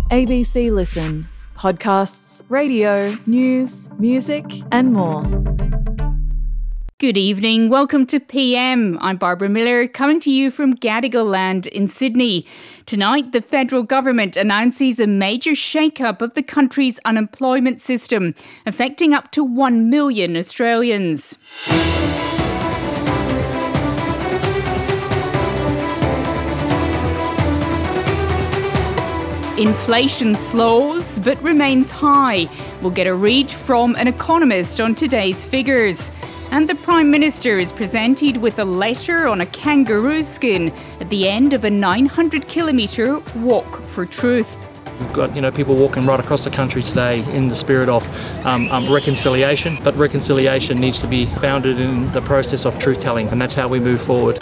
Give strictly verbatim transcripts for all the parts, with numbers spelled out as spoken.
A B C Listen. Podcasts, radio, news, music and more. Good evening. Welcome to P M. I'm Barbara Miller, coming to you from Gadigal Land in Sydney. Tonight, the federal government announces a major shake-up of the country's unemployment system, affecting up to one million Australians. Inflation slows but remains high. We'll get a read from an economist on today's figures. And the Prime Minister is presented with a letter on a kangaroo skin at the end of a nine hundred kilometre walk for truth. We've got, you know, people walking right across the country today in the spirit of um, um, reconciliation, but reconciliation needs to be founded in the process of truth-telling, and that's how we move forward.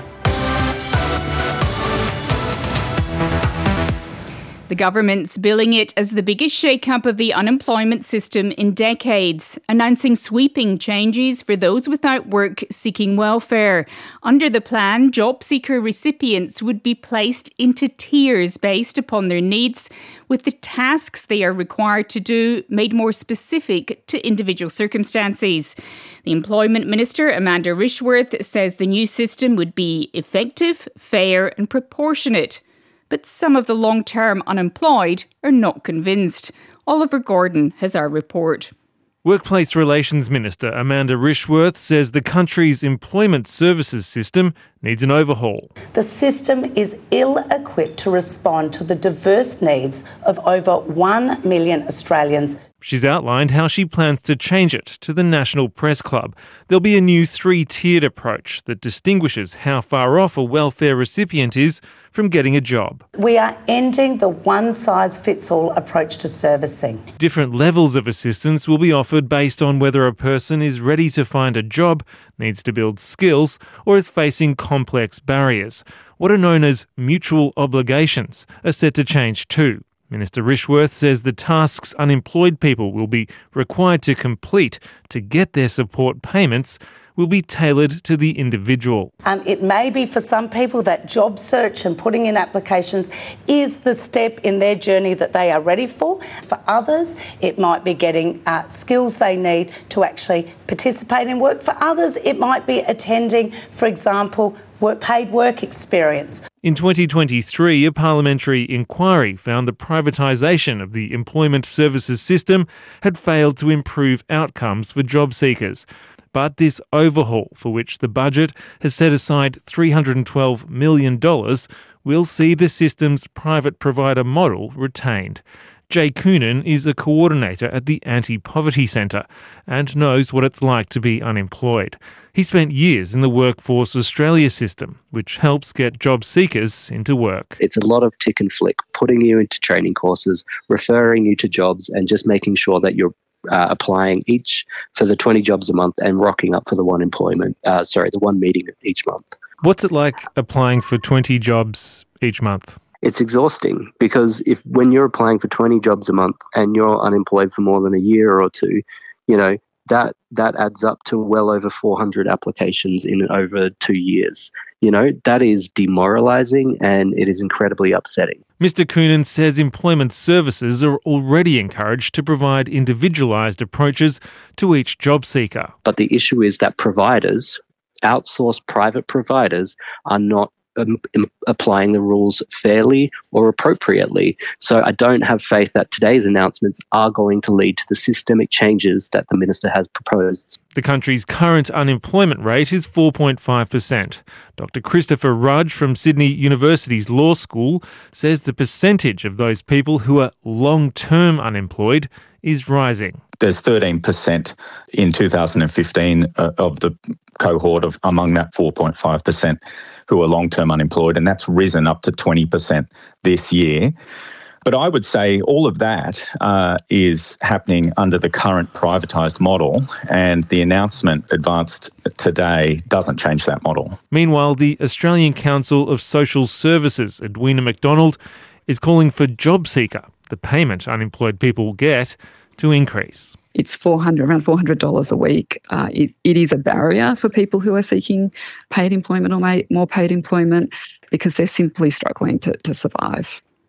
The government's billing it as the biggest shake-up of the unemployment system in decades, announcing sweeping changes for those without work seeking welfare. Under the plan, job seeker recipients would be placed into tiers based upon their needs, with the tasks they are required to do made more specific to individual circumstances. The Employment Minister, Amanda Rishworth, says the new system would be effective, fair and proportionate. But some of the long-term unemployed are not convinced. Oliver Gordon has our report. Workplace Relations Minister Amanda Rishworth says the country's employment services system needs an overhaul. The system is ill-equipped to respond to the diverse needs of over one million Australians. She's outlined how she plans to change it to the National Press Club. There'll be a new three-tiered approach that distinguishes how far off a welfare recipient is from getting a job. We are ending the one-size-fits-all approach to servicing. Different levels of assistance will be offered based on whether a person is ready to find a job, needs to build skills, or is facing complex barriers. What are known as mutual obligations are set to change too. Minister Rishworth says the tasks unemployed people will be required to complete to get their support payments will be tailored to the individual. Um, it may be for some people that job search and putting in applications is the step in their journey that they are ready for. For others, it might be getting uh, skills they need to actually participate in work. For others, it might be attending, for example, work, paid work experience. In twenty twenty-three, a parliamentary inquiry found the privatisation of the employment services system had failed to improve outcomes for job seekers. But this overhaul, for which the budget has set aside three hundred twelve million dollars, will see the system's private provider model retained. Jay Coonan is a coordinator at the Anti-Poverty Centre and knows what it's like to be unemployed. He spent years in the Workforce Australia system, which helps get job seekers into work. It's a lot of tick and flick, putting you into training courses, referring you to jobs and just making sure that you're uh, applying each for the twenty jobs a month and rocking up for the one employment, uh, sorry, the one meeting each month. What's it like applying for twenty jobs each month? It's exhausting because if when you're applying for twenty jobs a month and you're unemployed for more than a year or two, you know, that that adds up to well over four hundred applications in over two years. You know, that is demoralising and it is incredibly upsetting. Mister Coonan says employment services are already encouraged to provide individualised approaches to each job seeker. But the issue is that providers, outsourced private providers, are not Um, applying the rules fairly or appropriately. So I don't have faith that today's announcements are going to lead to the systemic changes that the Minister has proposed. The country's current unemployment rate is four point five percent. Doctor Christopher Rudge from Sydney University's Law School says the percentage of those people who are long-term unemployed is rising. There's thirteen percent in two thousand fifteen uh, of the cohort of among that four point five percent who are long-term unemployed, and that's risen up to twenty percent this year. But I would say all of that uh, is happening under the current privatised model, and the announcement advanced today doesn't change that model. Meanwhile, the Australian Council of Social Services, Edwina McDonald, is calling for JobSeeker, the payment unemployed people get, to increase. It's four hundred, around four hundred dollars a week. Uh, it, it is a barrier for people who are seeking paid employment or may, more paid employment because they're simply struggling to, to survive.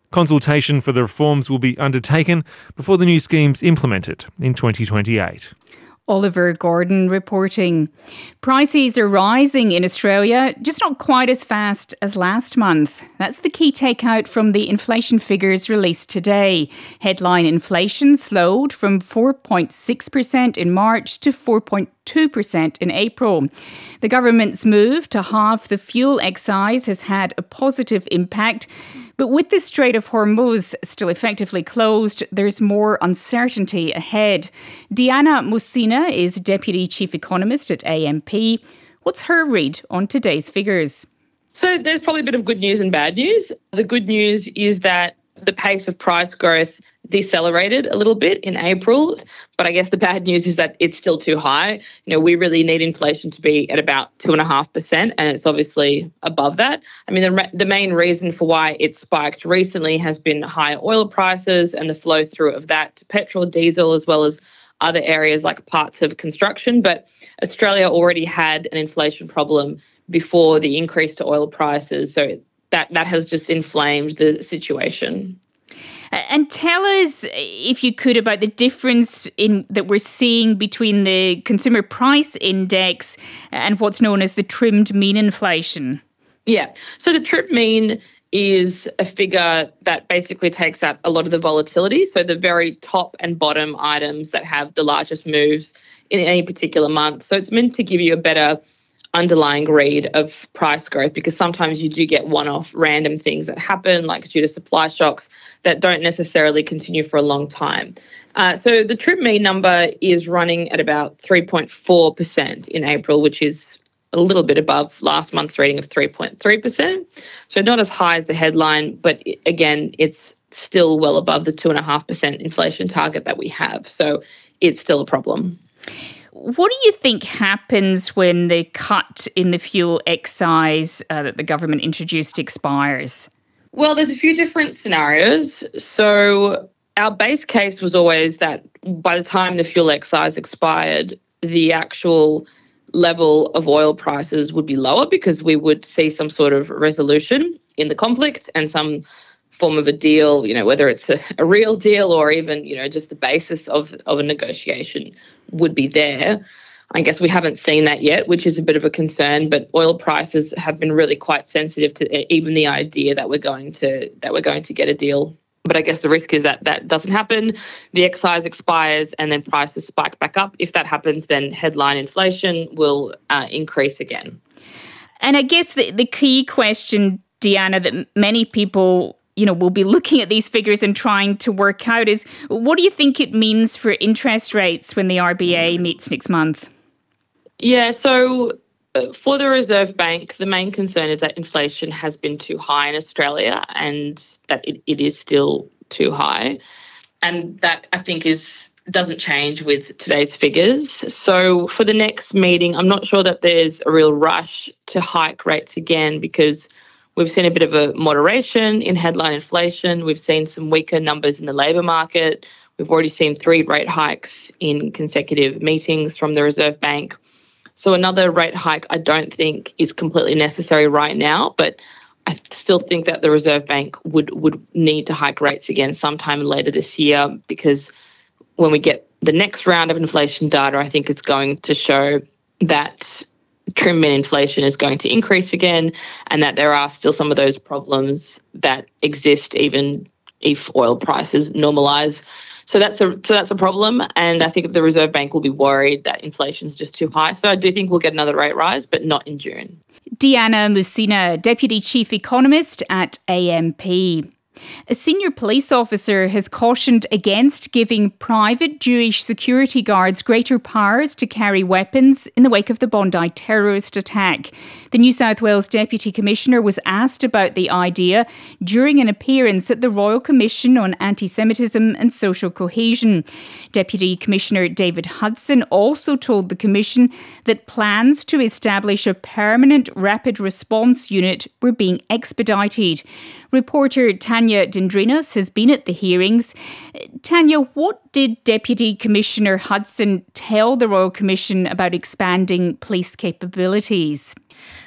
Consultation for the reforms will be undertaken before the new scheme's implemented in twenty twenty-eight. Oliver Gordon reporting. Prices are rising in Australia, just not quite as fast as last month. That's the key takeout from the inflation figures released today. Headline inflation slowed from four point six percent in March to four point two percent in April. The government's move to halve the fuel excise has had a positive impact, but with the Strait of Hormuz still effectively closed, there's more uncertainty ahead. Diana Musina is Deputy Chief Economist at A M P. What's her read on today's figures? So there's probably a bit of good news and bad news. The good news is that the pace of price growth decelerated a little bit in April, but I guess the bad news is that it's still too high. You know, we really need inflation to be at about two and a half percent, and it's obviously above that. I mean, the, the main reason for why it spiked recently has been higher oil prices and the flow through of that to petrol, diesel, as well as other areas like parts of construction. But Australia already had an inflation problem before the increase to oil prices, so that that has just inflamed the situation. And tell us, if you could, about the difference in that we're seeing between the Consumer Price Index and what's known as the trimmed mean inflation. Yeah, so the trimmed mean is a figure that basically takes out a lot of the volatility, so the very top and bottom items that have the largest moves in any particular month. So it's meant to give you a better underlying read of price growth, because sometimes you do get one-off random things that happen, like due to supply shocks, that don't necessarily continue for a long time. Uh, so the trimmed mean number is running at about three point four percent in April, which is a little bit above last month's reading of three point three percent. So not as high as the headline, but again, it's still well above the two point five percent inflation target that we have. So it's still a problem. What do you think happens when the cut in the fuel excise uh, that the government introduced expires? Well, there's a few different scenarios. So our base case was always that by the time the fuel excise expired, the actual level of oil prices would be lower because we would see some sort of resolution in the conflict and some form of a deal, you know, whether it's a, a real deal or even, you know, just the basis of, of a negotiation would be there. I guess we haven't seen that yet, which is a bit of a concern, but oil prices have been really quite sensitive to even the idea that we're going to that we're going to get a deal. But I guess the risk is that that doesn't happen. The excise expires and then prices spike back up. If that happens, then headline inflation will uh, increase again. And I guess the, the key question, Diana, that many people, you know, will be looking at these figures and trying to work out is, what do you think it means for interest rates when the R B A meets next month? Yeah, so uh, for the Reserve Bank, the main concern is that inflation has been too high in Australia and that it, it is still too high. And that, I think, is doesn't change with today's figures. So for the next meeting, I'm not sure that there's a real rush to hike rates again, because we've seen a bit of a moderation in headline inflation. We've seen some weaker numbers in the labour market. We've already seen three rate hikes in consecutive meetings from the Reserve Bank. So another rate hike I don't think is completely necessary right now, but I still think that the Reserve Bank would, would need to hike rates again sometime later this year, because when we get the next round of inflation data, I think it's going to show that trim mean inflation is going to increase again, and that there are still some of those problems that exist even if oil prices normalise. So that's a so that's a problem, and I think the Reserve Bank will be worried that inflation is just too high. So I do think we'll get another rate rise, but not in June. Diana Musina, Deputy Chief Economist at A M P. A senior police officer has cautioned against giving private Jewish security guards greater powers to carry weapons in the wake of the Bondi terrorist attack. The New South Wales Deputy Commissioner was asked about the idea during an appearance at the Royal Commission on Anti-Semitism and Social Cohesion. Deputy Commissioner David Hudson also told the Commission that plans to establish a permanent rapid response unit were being expedited. Reporter Tanya Dendrinos has been at the hearings. Tanya, what did Deputy Commissioner Hudson tell the Royal Commission about expanding police capabilities?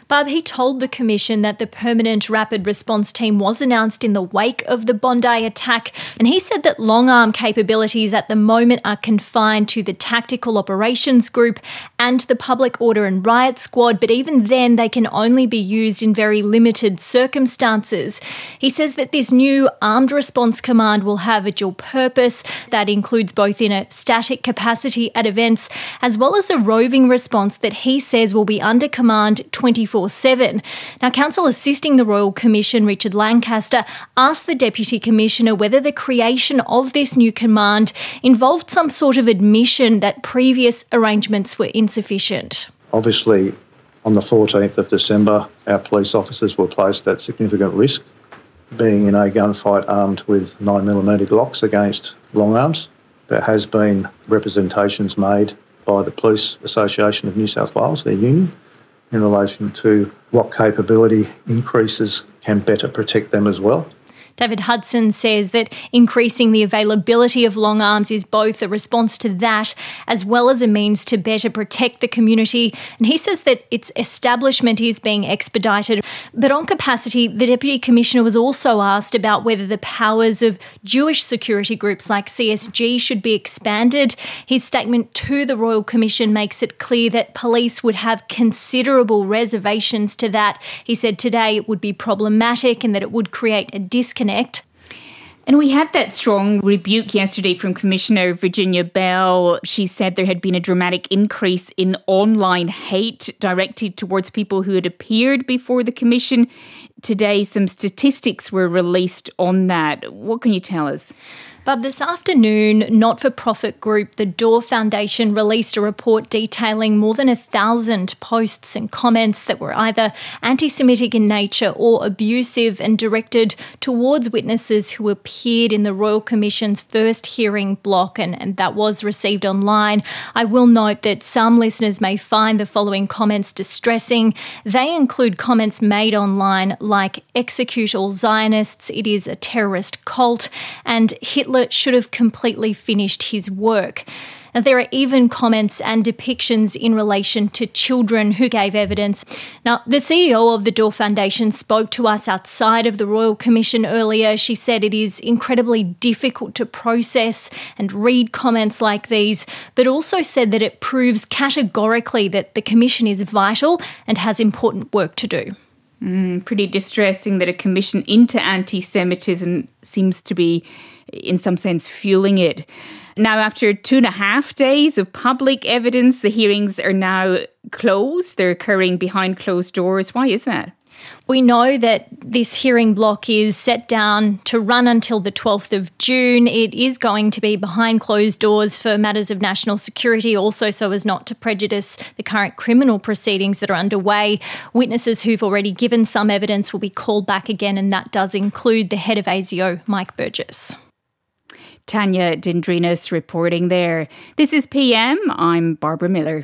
Barb, he told the Commission that the Permanent Rapid Response Team was announced in the wake of the Bondi attack, and he said that long-arm capabilities at the moment are confined to the Tactical Operations Group and the Public Order and Riot Squad, but even then they can only be used in very limited circumstances. He says that this new Armed Response Command will have a dual purpose that includes both in a static capacity at events as well as a roving response that he says will be under command twenty-four seven. Now, counsel assisting the Royal Commission, Richard Lancaster, asked the Deputy Commissioner whether the creation of this new command involved some sort of admission that previous arrangements were insufficient. Obviously, on the fourteenth of December, our police officers were placed at significant risk, being in a gunfight armed with nine millimetre Glocks against long arms. There has been representations made by the Police Association of New South Wales, their union, in relation to what capability increases can better protect them as well. David Hudson says that increasing the availability of long arms is both a response to that as well as a means to better protect the community. And he says that its establishment is being expedited. But on capacity, the Deputy Commissioner was also asked about whether the powers of Jewish security groups like C S G should be expanded. His statement to the Royal Commission makes it clear that police would have considerable reservations to that. He said today it would be problematic and that it would create a disconnect. And we had that strong rebuke yesterday from Commissioner Virginia Bell. She said there had been a dramatic increase in online hate directed towards people who had appeared before the Commission. Today, some statistics were released on that. What can you tell us? But this afternoon, not-for-profit group The Door Foundation released a report detailing more than a thousand posts and comments that were either anti-Semitic in nature or abusive and directed towards witnesses who appeared in the Royal Commission's first hearing block, and, and that was received online. I will note that some listeners may find the following comments distressing. They include comments made online like "execute all Zionists," "it is a terrorist cult," and "Hitler should have completely finished his work." And there are even comments and depictions in relation to children who gave evidence. Now, the C E O of the Door Foundation spoke to us outside of the Royal Commission earlier. She said it is incredibly difficult to process and read comments like these, but also said that it proves categorically that the Commission is vital and has important work to do. Mm, pretty distressing that a commission into anti-Semitism seems to be, in some sense, fueling it. Now, after two and a half days of public evidence, the hearings are now closed. They're occurring behind closed doors. Why is that? We know that this hearing block is set down to run until the twelfth of June. It is going to be behind closed doors for matters of national security, also so as not to prejudice the current criminal proceedings that are underway. Witnesses who've already given some evidence will be called back again, and that does include the head of A S I O, Mike Burgess. Tanya Dendrinos reporting there. This is P M. I'm Barbara Miller.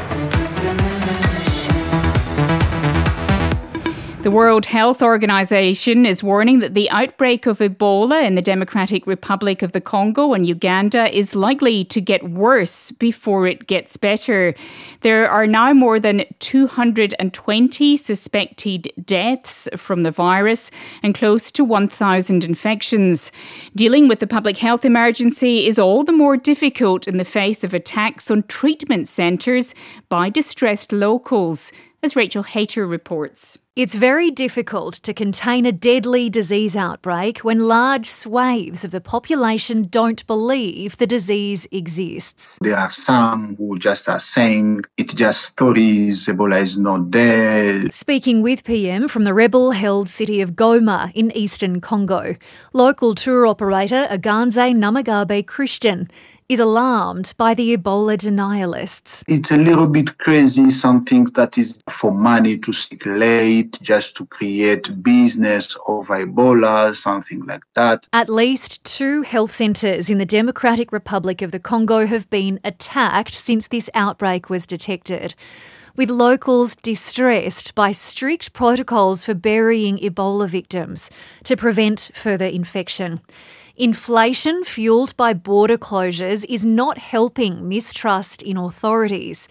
The World Health Organization is warning that the outbreak of Ebola in the Democratic Republic of the Congo and Uganda is likely to get worse before it gets better. There are now more than two hundred twenty suspected deaths from the virus and close to one thousand infections. Dealing with the public health emergency is all the more difficult in the face of attacks on treatment centres by distressed locals, as Rachel Hayter reports. It's very difficult to contain a deadly disease outbreak when large swathes of the population don't believe the disease exists. There are some who just are saying it's just stories, Ebola is not there. Speaking with P M from the rebel-held city of Goma in eastern Congo, local tour operator Aganze Namagabe Christian is alarmed by the Ebola denialists. It's a little bit crazy, something that is for money to circulate, just to create business of Ebola, something like that. At least two health centres in the Democratic Republic of the Congo have been attacked since this outbreak was detected, with locals distressed by strict protocols for burying Ebola victims to prevent further infection. Inflation fuelled by border closures is not helping mistrust in authorities.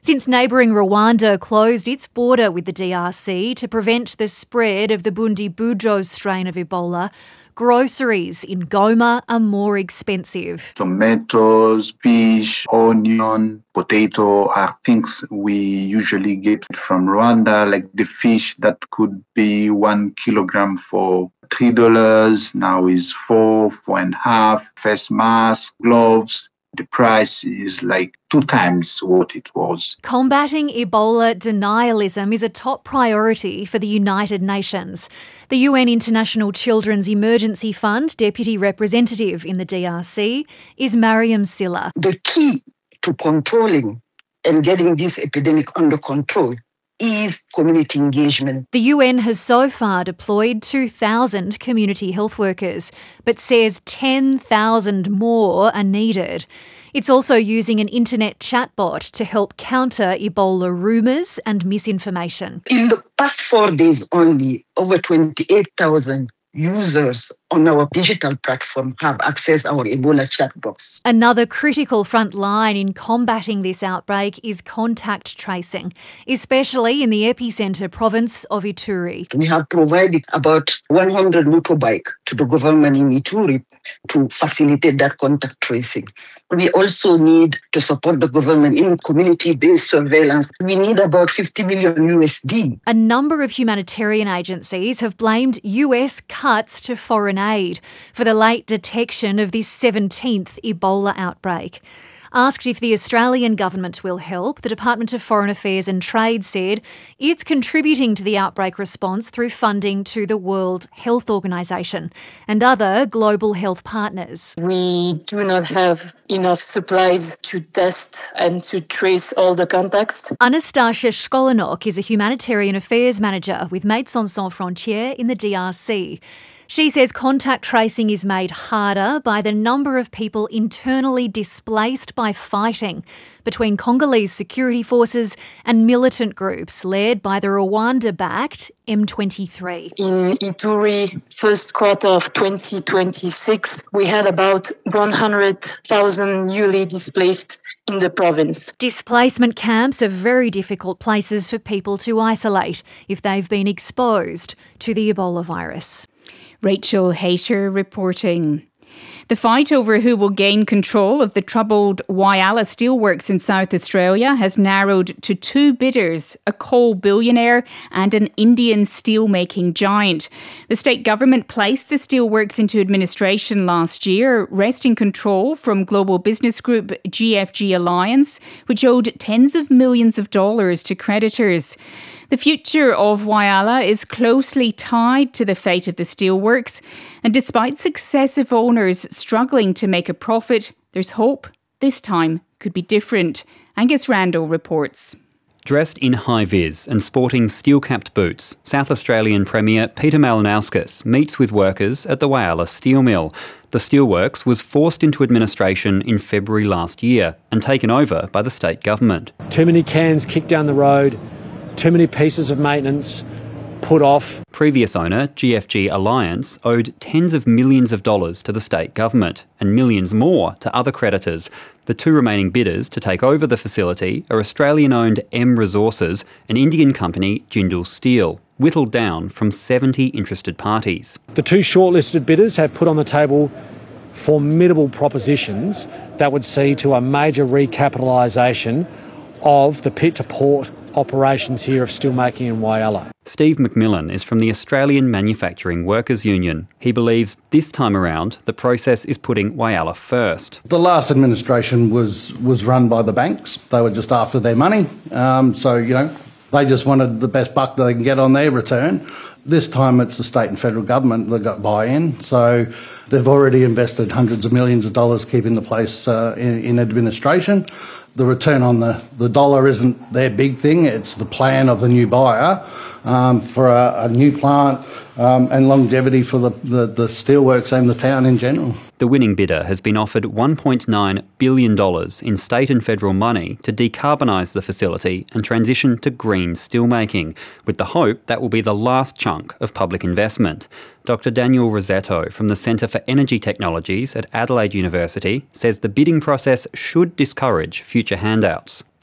Since neighbouring Rwanda closed its border with the D R C to prevent the spread of the Bundibugyo strain of Ebola, groceries in Goma are more expensive. Tomatoes, fish, onion, potato are things we usually get from Rwanda, like the fish that could be one kilogram for three dollars, now is four, four and a half, face mask, gloves. The price is like two times what it was. Combating Ebola denialism is a top priority for the United Nations. The U N International Children's Emergency Fund Deputy Representative in the D R C is Mariam Silla. The key to controlling and getting this epidemic under control is community engagement. The U N has so far deployed two thousand community health workers, but says ten thousand more are needed. It's also using an internet chatbot to help counter Ebola rumours and misinformation. In the past four days only, over twenty-eight thousand users on our digital platform have accessed our Ebola chat box. Another critical front line in combating this outbreak is contact tracing, especially in the epicentre province of Ituri. We have provided about one hundred motorbikes to the government in Ituri to facilitate that contact tracing. We also need to support the government in community-based surveillance. We need about fifty million U S D. A number of humanitarian agencies have blamed U S cuts to foreign aid for the late detection of this seventeenth Ebola outbreak. Asked if the Australian government will help, the Department of Foreign Affairs and Trade said it's contributing to the outbreak response through funding to the World Health Organization and other global health partners. We do not have enough supplies to test and to trace all the contacts. Anastasia Shkolanok is a humanitarian affairs manager with Médecins Sans Frontières in the D R C. She says contact tracing is made harder by the number of people internally displaced by fighting between Congolese security forces and militant groups led by the Rwanda-backed M twenty-three. In Ituri, first quarter of twenty twenty-six, we had about one hundred thousand newly displaced in the province. Displacement camps are very difficult places for people to isolate if they've been exposed to the Ebola virus. Rachel Hayter reporting. The fight over who will gain control of the troubled Whyalla Steelworks in South Australia has narrowed to two bidders, a coal billionaire and an Indian steelmaking giant. The state government placed the steelworks into administration last year, wresting control from global business group G F G Alliance, which owed tens of millions of dollars to creditors. The future of Whyalla is closely tied to the fate of the steelworks, and despite successive owners struggling to make a profit, there's hope this time could be different. Angus Randall reports. Dressed in high-vis and sporting steel-capped boots, South Australian Premier Peter Malinauskas meets with workers at the Whyalla Steel Mill. The steelworks was forced into administration in February last year and taken over by the state government. Too many cans kicked down the road, too many pieces of maintenance put off. Previous owner, G F G Alliance, owed tens of millions of dollars to the state government and millions more to other creditors. The two remaining bidders to take over the facility are Australian-owned M Resources and Indian company Jindal Steel, whittled down from seventy interested parties. The two shortlisted bidders have put on the table formidable propositions that would see to a major recapitalisation of the pit-to-port operations here of steelmaking in Whyalla. Steve McMillan is from the Australian Manufacturing Workers Union. He believes this time around the process is putting Whyalla first. The last administration was was run by the banks. They were just after their money. Um, so, you know, they just wanted the best buck they can get on their return. This time it's the state and federal government that got buy-in. So they've already invested hundreds of millions of dollars keeping the place uh, in, in administration. The return on the, the dollar isn't their big thing. It's the plan of the new buyer um, for a, a new plant um, and longevity for the, the, the steelworks and the town in general. The winning bidder has been offered one point nine billion dollars in state and federal money to decarbonise the facility and transition to green steelmaking, with the hope that will be the last chunk of public investment. Doctor Daniel Rosetto from the Centre for Energy Technologies at Adelaide University says the bidding process should discourage future handouts.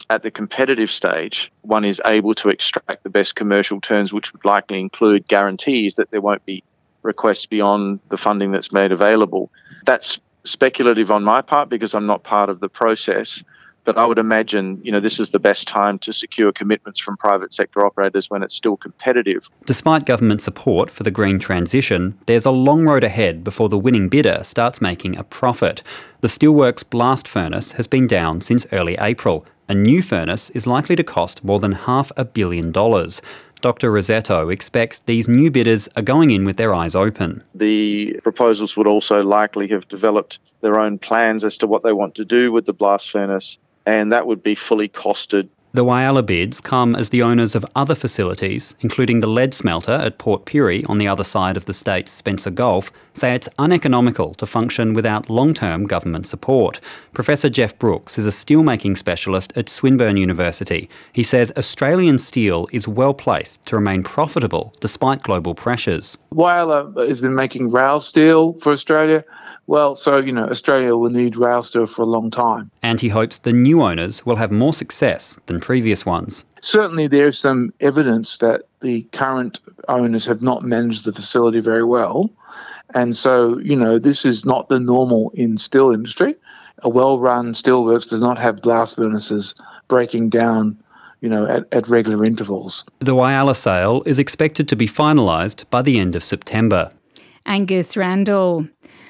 at the competitive stage, one is able to extract the best commercial terms, which would likely include guarantees that there won't be requests beyond the funding that's made available. That's speculative on my part because I'm not part of the process. But I would imagine, you know, this is the best time to secure commitments from private sector operators when it's still competitive. Despite government support for the green transition, there's a long road ahead before the winning bidder starts making a profit. The Steelworks blast furnace has been down since early April. A new furnace is likely to cost more than half a billion dollars. Doctor Rossetto expects these new bidders are going in with their eyes open. The proposals would also likely have developed their own plans as to what they want to do with the blast furnace, and that would be fully costed. The Whyalla bids come as the owners of other facilities, including the lead smelter at Port Pirie on the other side of the state's Spencer Gulf, say it's uneconomical to function without long-term government support. Professor Jeff Brooks is a steelmaking specialist at Swinburne University. He says Australian steel is well placed to remain profitable despite global pressures. Whyalla has been making rail steel for Australia. Well, so, you know, Australia will need rail steel for a long time. And he hopes the new owners will have more success than previous ones. Certainly there is some evidence that the current owners have not managed the facility very well. And so, you know, this is not the normal in steel industry. A well-run steelworks does not have blast furnaces breaking down, you know, at, at regular intervals. The Whyalla sale is expected to be finalised by the end of September. Angus Randall.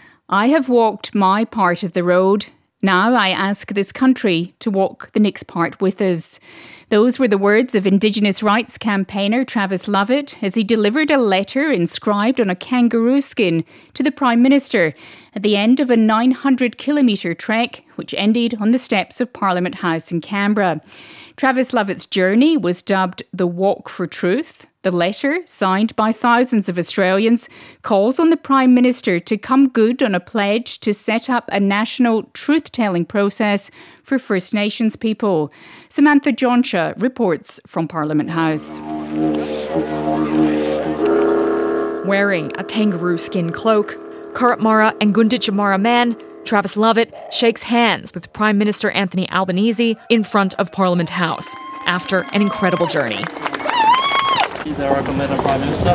I have walked my part of the road. Now I ask this country to walk the next part with us. Those were the words of Indigenous rights campaigner Travis Lovett as he delivered a letter inscribed on a kangaroo skin to the Prime Minister at the end of a nine hundred kilometre trek which ended on the steps of Parliament House in Canberra. Travis Lovett's journey was dubbed the Walk for Truth. The letter, signed by thousands of Australians, calls on the Prime Minister to come good on a pledge to set up a national truth-telling process for First Nations people. Samantha Johnshaw reports from Parliament House. Wearing a kangaroo skin cloak, Kurrapmara and Gunditjmara man, Travis Lovett shakes hands with Prime Minister Anthony Albanese in front of Parliament House after an incredible journey. Here's our open letter, Prime Minister.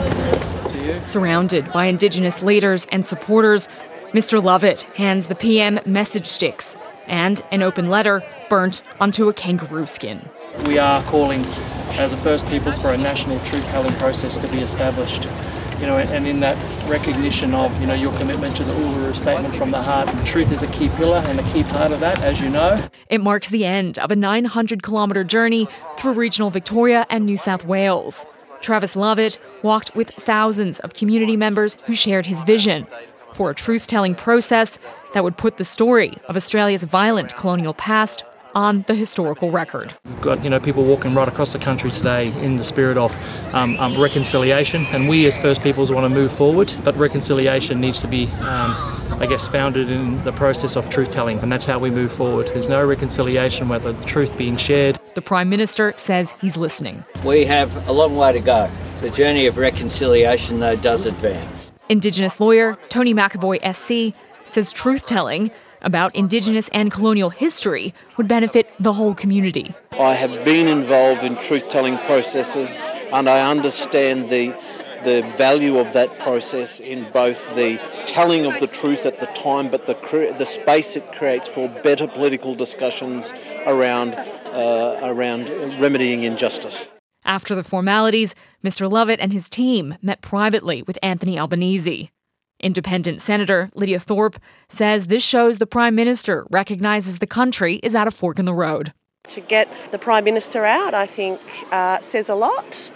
To you. Surrounded by Indigenous leaders and supporters, Mister Lovett hands the P M message sticks and an open letter burnt onto a kangaroo skin. We are calling as a First Peoples for a national truth-telling process to be established. You know, and in that recognition of, you know, your commitment to the Uluru Statement from the Heart. Truth is a key pillar and a key part of that, as you know. It marks the end of a nine hundred kilometre journey through regional Victoria and New South Wales. Travis Lovett walked with thousands of community members who shared his vision for a truth-telling process that would put the story of Australia's violent colonial past on the historical record. We've got, you know, people walking right across the country today in the spirit of um, um, reconciliation, and we as First Peoples want to move forward, but reconciliation needs to be, um, I guess, founded in the process of truth-telling, and that's how we move forward. There's no reconciliation without the truth being shared. The Prime Minister says he's listening. We have a long way to go. The journey of reconciliation, though, does advance. Indigenous lawyer Tony McAvoy S C says truth-telling about Indigenous and colonial history would benefit the whole community. I have been involved in truth-telling processes, and I understand the the value of that process in both the telling of the truth at the time, but the cre- the space it creates for better political discussions around uh, around remedying injustice. After the formalities, Mister Lovett and his team met privately with Anthony Albanese. Independent Senator Lydia Thorpe says this shows the Prime Minister recognises the country is at a fork in the road. To get the Prime Minister out, I think, uh, says a lot.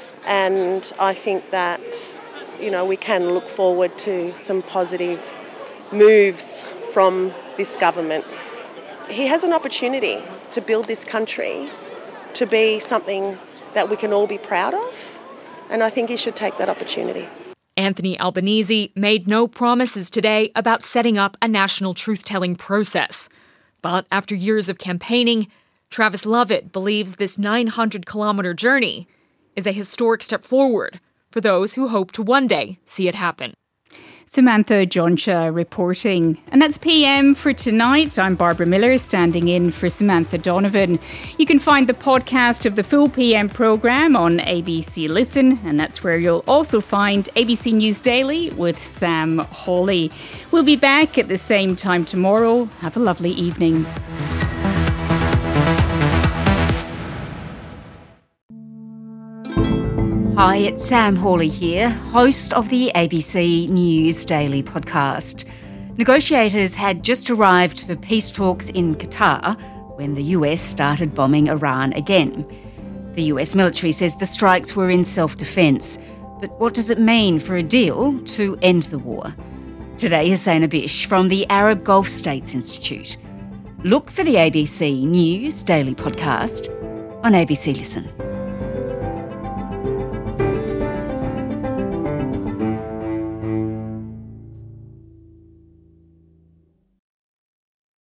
And I think that, you know, we can look forward to some positive moves from this government. He has an opportunity to build this country to be something that we can all be proud of. And I think he should take that opportunity. Anthony Albanese made no promises today about setting up a national truth-telling process. But after years of campaigning, Travis Lovett believes this nine hundred kilometre journey is a historic step forward for those who hope to one day see it happen. Samantha Jonsha reporting. And that's P M for tonight. I'm Barbara Miller, standing in for Samantha Donovan. You can find the podcast of the full P M programme on A B C Listen, and that's where you'll also find A B C News Daily with Sam Hawley. We'll be back at the same time tomorrow. Have a lovely evening. Hi, it's Sam Hawley here, host of the A B C News Daily podcast. Negotiators had just arrived for peace talks in Qatar when the U S started bombing Iran again. The U S military says the strikes were in self-defence. But what does it mean for a deal to end the war? Today, Hussein Abish from the Arab Gulf States Institute. Look for the A B C News Daily podcast on A B C Listen.